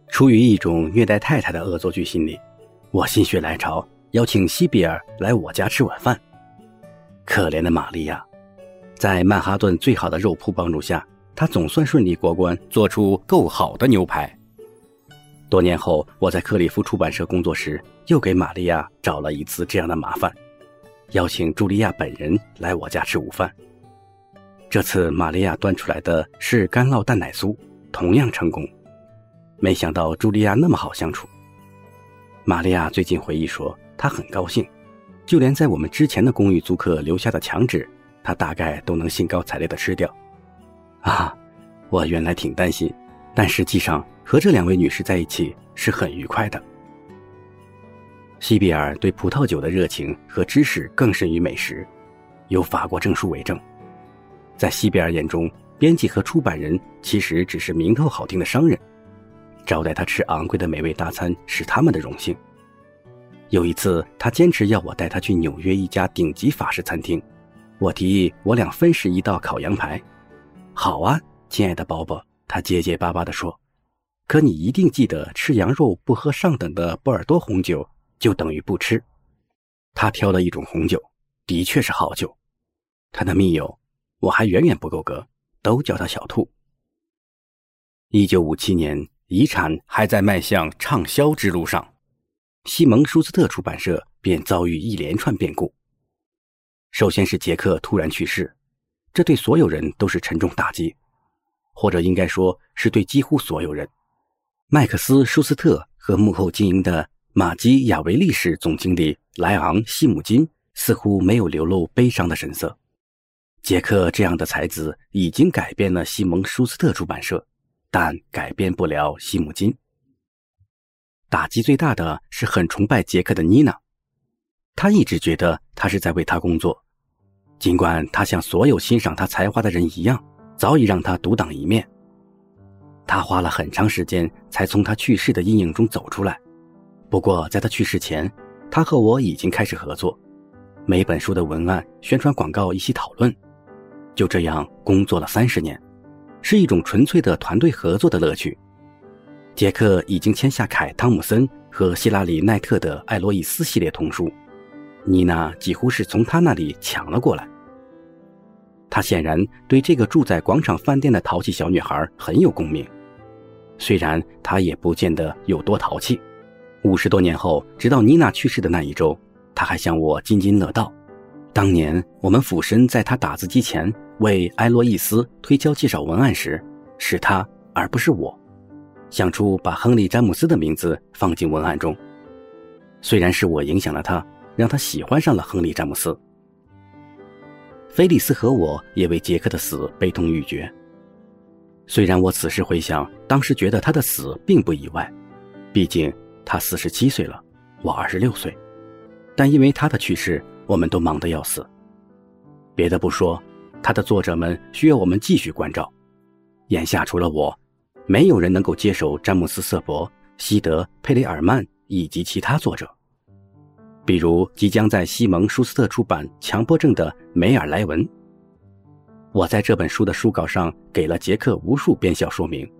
出于一种虐待太太的恶作剧心理，我心血来潮邀请西比尔来我家吃晚饭。可怜的玛利亚，在曼哈顿最好的肉铺帮助下，她总算顺利过关，做出够好的牛排。多年后，我在克里夫出版社工作时，又给玛利亚找了一次这样的麻烦，邀请茱莉亚本人来我家吃午饭。这次玛利亚端出来的是干酪蛋奶酥，同样成功。没想到茱莉亚那么好相处。玛利亚最近回忆说，她很高兴，就连在我们之前的公寓租客留下的墙纸，她大概都能兴高采烈地吃掉。啊，我原来挺担心，但实际上和这两位女士在一起是很愉快的。西比尔对葡萄酒的热情和知识更甚于美食，有法国证书为证。在西比尔眼中，编辑和出版人其实只是名头好听的商人，招待他吃昂贵的美味大餐是他们的荣幸。有一次，他坚持要我带他去纽约一家顶级法式餐厅，我提议我俩分食一道烤羊排。好啊，亲爱的宝宝，他结结巴巴地说，可你一定记得吃羊肉不喝上等的波尔多红酒就等于不吃。他挑了一种红酒，的确是好酒。他的密友，我还远远不够格，都叫他小兔。1957年，遗产还在迈向畅销之路上，西蒙舒斯特出版社便遭遇一连串变故。首先是杰克突然去世，这对所有人都是沉重打击，或者应该说是对几乎所有人。麦克斯·舒斯特和幕后经营的马基雅维利市总经理莱昂·西姆金似乎没有流露悲伤的神色。杰克这样的才子已经改变了西蒙舒斯特出版社，但改变不了西姆金。打击最大的是很崇拜杰克的妮娜，她一直觉得他是在为他工作，尽管他像所有欣赏他才华的人一样，早已让他独当一面。他花了很长时间才从他去世的阴影中走出来，不过在他去世前，他和我已经开始合作，每本书的文案、宣传广告一起讨论。就这样工作了30年，是一种纯粹的团队合作的乐趣。杰克已经签下凯·汤姆森和希拉里·奈特的艾洛伊斯系列童书，妮娜几乎是从他那里抢了过来。他显然对这个住在广场饭店的淘气小女孩很有共鸣，虽然她也不见得有多淘气。50多年后，直到妮娜去世的那一周，她还向我津津乐道。当年我们俯身在她打字机前为埃洛伊斯推敲介绍文案时，是她而不是我，想出把亨利·詹姆斯的名字放进文案中。虽然是我影响了他，让他喜欢上了亨利·詹姆斯。菲利斯和我也为杰克的死悲痛欲绝。虽然我此时回想，当时觉得他的死并不意外，毕竟他47岁了，我26岁，但因为他的去世，我们都忙得要死。别的不说，他的作者们需要我们继续关照。眼下除了我，没有人能够接手詹姆斯·瑟伯、西德·佩雷尔曼以及其他作者，比如即将在西蒙舒斯特出版《强迫症的梅尔莱文》。我在这本书的书稿上给了杰克无数编校说明，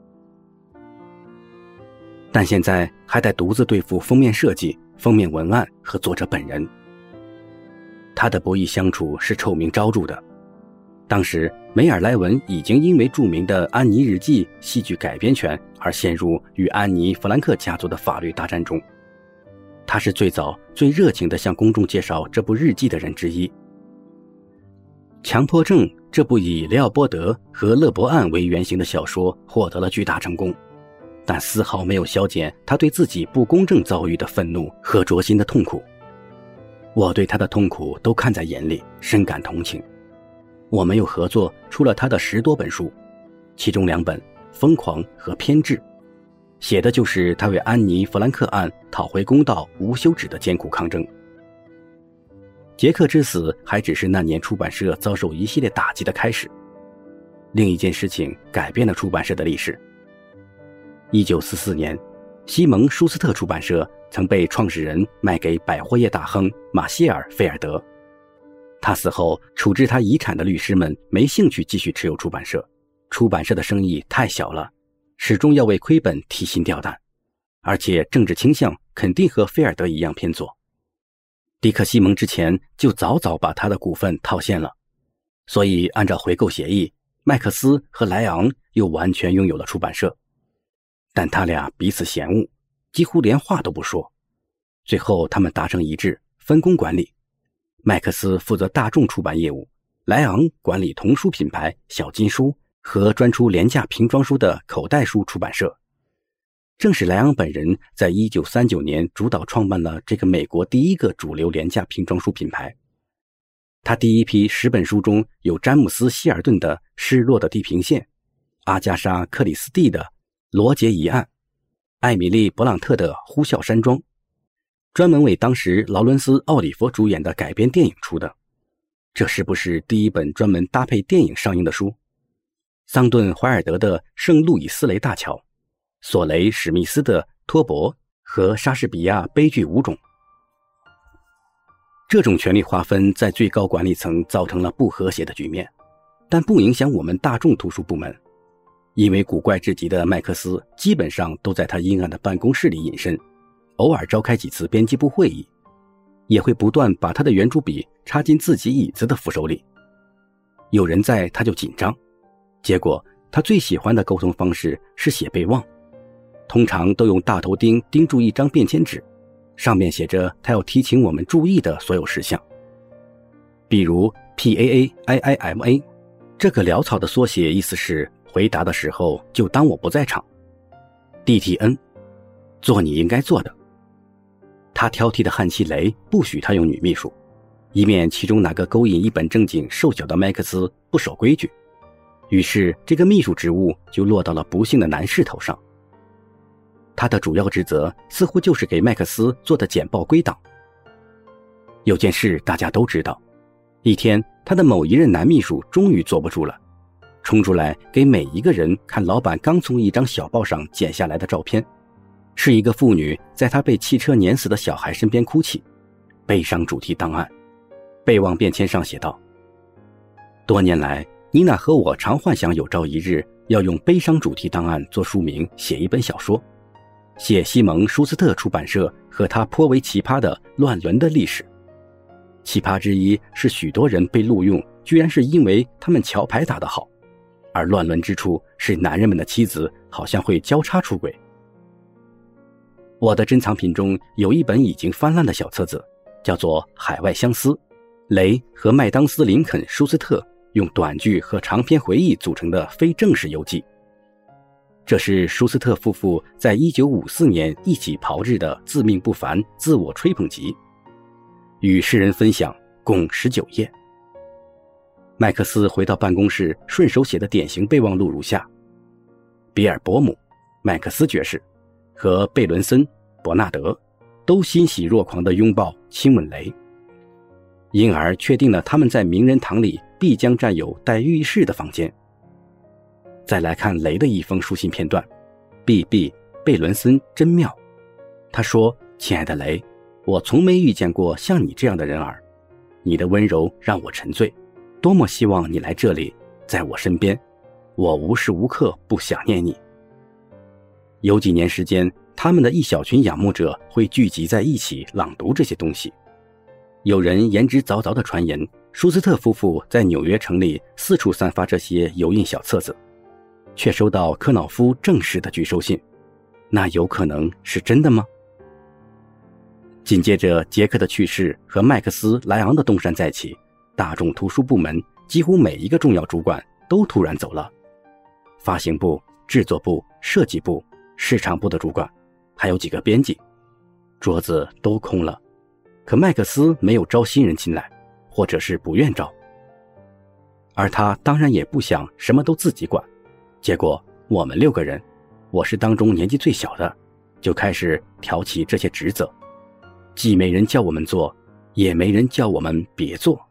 但现在还得独自对付封面设计、封面文案和作者本人。他的不易相处是臭名昭著的。当时梅尔莱文已经因为著名的《安妮日记》戏剧改编权而陷入与安妮·弗兰克家族的法律大战中。他是最早最热情地向公众介绍这部日记的人之一。强迫症这部以雷奥波德和勒伯案为原型的小说获得了巨大成功，但丝毫没有消减他对自己不公正遭遇的愤怒和灼心的痛苦。我对他的痛苦都看在眼里，深感同情。我们又合作出了他的10多本书，其中2本《疯狂》和《偏执》，写的就是他为安妮·弗兰克案讨回公道无休止的艰苦抗争。杰克之死还只是那年出版社遭受一系列打击的开始。另一件事情改变了出版社的历史。1944年，西蒙舒斯特出版社曾被创始人卖给百货业大亨马歇尔·菲尔德。他死后，处置他遗产的律师们没兴趣继续持有出版社，出版社的生意太小了， 始终要为亏本提心吊胆，而且政治倾向肯定和菲尔德一样偏左。迪克西蒙之前就早早把他的股份套现了，所以按照回购协议，麦克斯和莱昂又完全拥有了出版社。但他俩彼此嫌恶，几乎连话都不说。最后他们达成一致，分工管理。麦克斯负责大众出版业务，莱昂管理童书品牌小金书和专出廉价瓶装书的口袋书出版社。正是莱昂本人在1939年主导创办了这个美国第一个主流廉价瓶装书品牌。他第一批10本书中有詹姆斯·希尔顿的《失落的地平线》，阿加莎·克里斯蒂的《罗杰疑案》，艾米丽·勃朗特的《呼啸山庄》，专门为当时劳伦斯·奥里佛主演的改编电影出的。这是不是第一本专门搭配电影上映的书？桑顿·怀尔德的《圣路易斯雷大桥》，索雷·史密斯的《托伯》和莎士比亚悲剧5种。这种权力划分在最高管理层造成了不和谐的局面，但不影响我们大众图书部门。因为古怪至极的麦克斯基本上都在他阴暗的办公室里隐身，偶尔召开几次编辑部会议，也会不断把他的圆珠笔插进自己椅子的扶手里。有人在他就紧张，结果他最喜欢的沟通方式是写备忘，通常都用大头钉钉住一张便签纸，上面写着他要提醒我们注意的所有事项。比如 PAAIIMA 这个潦草的缩写，意思是回答的时候就当我不在场。 DTN 做你应该做的。他挑剔的汉希雷不许他用女秘书，以免其中哪个勾引一本正经瘦小的麦克斯不守规矩，于是这个秘书职务就落到了不幸的男士头上。他的主要职责似乎就是给麦克斯做的简报归档。有件事大家都知道，一天他的某一任男秘书终于坐不住了，冲出来给每一个人看老板刚从一张小报上剪下来的照片，是一个妇女在她被汽车碾死的小孩身边哭泣，悲伤主题档案。备忘便签上写道：多年来，妮娜和我常幻想有朝一日要用悲伤主题档案做书名，写一本小说，写西蒙·舒斯特出版社和他颇为奇葩的乱伦的历史。奇葩之一是许多人被录用居然是因为他们桥牌打得好，而乱伦之处是男人们的妻子好像会交叉出轨。我的珍藏品中有一本已经翻烂的小册子，叫做《海外相思》，雷和麦当斯·林肯·舒斯特用短句和长篇回忆组成的非正式游记。这是舒斯特夫妇在1954年一起炮制的自命不凡自我吹捧集，与世人分享，共19页。麦克斯回到办公室，顺手写的典型备忘录如下：比尔·伯姆、麦克斯爵士和贝伦森、伯纳德都欣喜若狂地拥抱亲吻雷，因而确定了他们在名人堂里必将占有带浴室的房间。再来看雷的一封书信片段。 BB 贝伦森真妙，他说：亲爱的雷，我从没遇见过像你这样的人儿，你的温柔让我沉醉，多么希望你来这里，在我身边，我无时无刻不想念你。有几年时间，他们的一小群仰慕者会聚集在一起朗读这些东西。有人言之凿凿地传言，舒斯特夫妇在纽约城里四处散发这些油印小册子，却收到科瑙夫正式的拒收信，那有可能是真的吗？紧接着杰克的去世和麦克斯·莱昂的东山再起，大众图书部门几乎每一个重要主管都突然走了，发行部、制作部、设计部、市场部的主管，还有几个编辑，桌子都空了。可麦克斯没有招新人进来，或者是不愿招，而他当然也不想什么都自己管。结果我们6个人，我是当中年纪最小的，就开始挑起这些职责，既没人叫我们做，也没人叫我们别做。